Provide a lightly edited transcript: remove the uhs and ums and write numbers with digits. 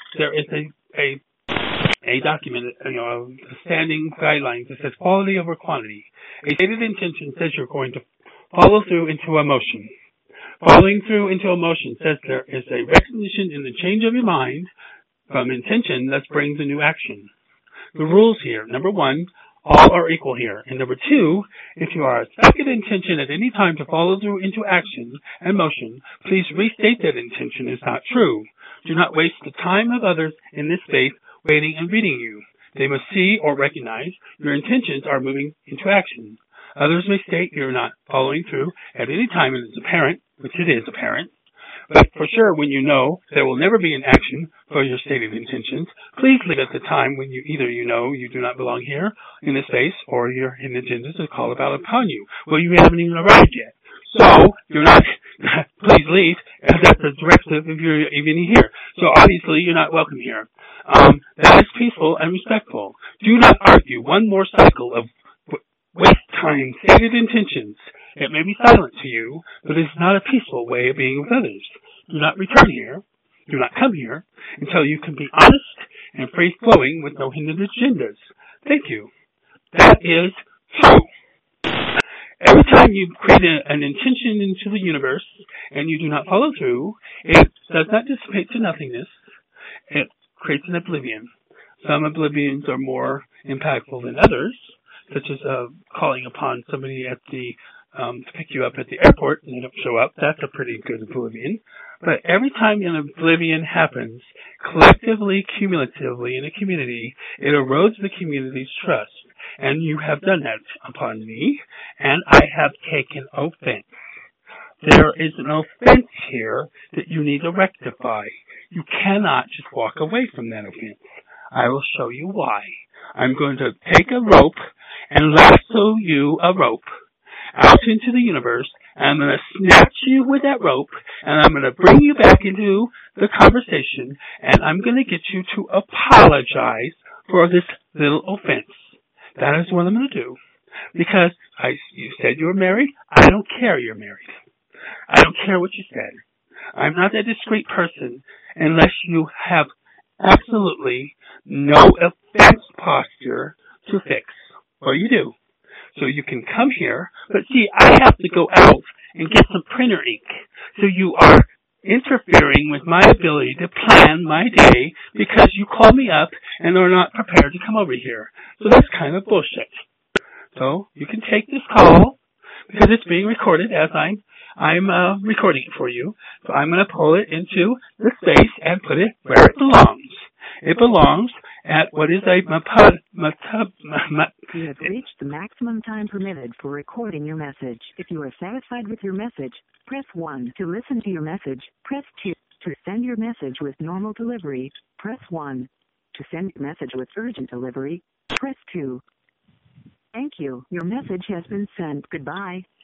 there is a document, standing guidelines that says quality over quantity. A stated intention says you're going to follow through into a motion. Following through into a motion says there is a recognition in the change of your mind from intention that brings a new action. The rules here: number one, all are equal here. And number two, if you are expected intention at any time to follow through into action and motion, please restate that intention is not true. Do not waste the time of others in this space waiting and reading you. They must see or recognize your intentions are moving into action. Others may state you're not following through at any time and it's apparent, which it is apparent. But for sure, when you know there will never be an action for your stated intentions, please leave at the time when either you know you do not belong here in this space or your hidden agendas are called upon you. Well, you haven't even arrived yet. So, you're not, please leave, as that's a directive if you're even here. So obviously, you're not welcome here. That is peaceful and respectful. Do not argue one more cycle of waste time, stated intentions. It may be silent to you, but it is not a peaceful way of being with others. Do not return here. Do not come here until you can be honest and free-flowing with no hidden agendas. Thank you. That is true. Every time you create an intention into the universe and you do not follow through, it does not dissipate to nothingness. It creates an oblivion. Some oblivions are more impactful than others, such as calling upon somebody at the to pick you up at the airport and they don't show up. That's a pretty good oblivion. But every time an oblivion happens, collectively, cumulatively in a community, it erodes the community's trust. And you have done that upon me, and I have taken offense. There is an offense here that you need to rectify. You cannot just walk away from that offense. I will show you why. I'm going to take a rope and lasso you a rope out into the universe, and I'm going to snatch you with that rope, and I'm going to bring you back into the conversation, and I'm going to get you to apologize for this little offense. That is what I'm going to do. Because you said you were married. I don't care you're married. I don't care what you said. I'm not a discreet person unless you have absolutely no offense posture to fix. Or you do. So you can come here, but see, I have to go out and get some printer ink. So you are interfering with my ability to plan my day because you call me up and are not prepared to come over here. So that's kind of bullshit. So you can take this call because it's being recorded as I'm recording it for you. So I'm going to pull it into the space and put it where it belongs. It belongs at what is a You have reached the maximum time permitted for recording your message. If you are satisfied with your message, press 1. To listen to your message, press 2. To send your message with normal delivery, press 1. To send your message with urgent delivery, press 2. Thank you. Your message has been sent. Goodbye.